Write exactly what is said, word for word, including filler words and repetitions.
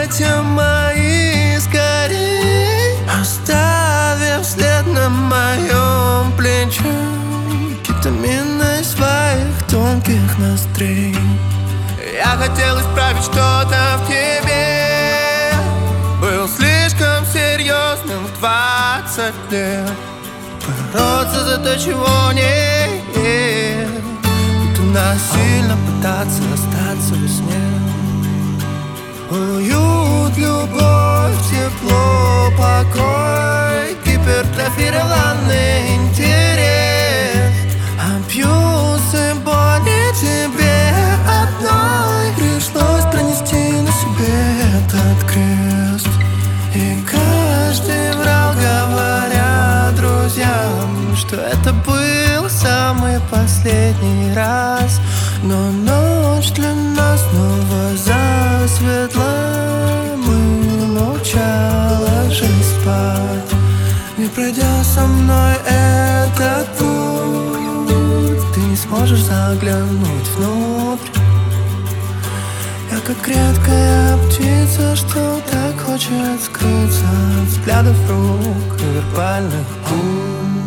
объятия мои скорей, оставив след на моем плече кетамины своих тонких ноздрей. Я хотел исправить что-то в тебе, был слишком серьезным в двадцать лет, бороться за то, чего нет, будто насильно пытаться остаться во сне. Уют, любовь, тепло, покой, гипертрофированный интерес, абьюз и боли тебе одной. Пришлось пронести на себе этот крест, и каждый врал, говоря друзьям, что это был самый последний раз. Но ночь для нас снова засветла, мы молча ложились спать. Не пройдя со мной этот путь, ты не сможешь заглянуть внутрь. Я как редкая птица, что так хочет скрыться от взглядов рук и вербальных губ.